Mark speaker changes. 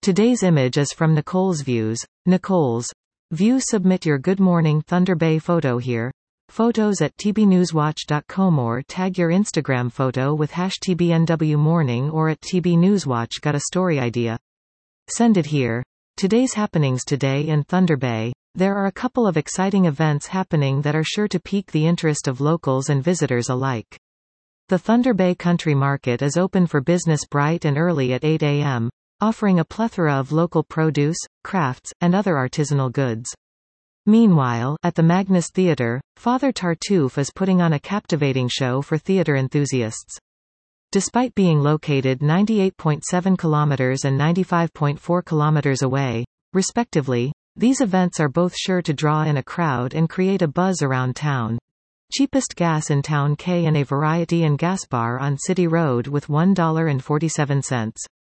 Speaker 1: Today's image is from Nicole's Views. Nicole's View. Submit your Good Morning Thunder Bay photo here. Photos at tbnewswatch.com or tag your Instagram photo with #TBNWMorning or at TBNewsWatch. Got a story idea? Send it here. Today's happenings today in Thunder Bay. There are a couple of exciting events happening that are sure to pique the interest of locals and visitors alike. The Thunder Bay Country Market is open for business bright and early at 8 a.m., offering a plethora of local produce, crafts, and other artisanal goods. Meanwhile, at the Magnus Theatre, Father Tartuffe is putting on a captivating show for theater enthusiasts. Despite being located 98.7 kilometers and 95.4 kilometers away, respectively, these events are both sure to draw in a crowd and create a buzz around town. Cheapest gas in town: K&A Variety and Gas Bar on City Road with $1.47.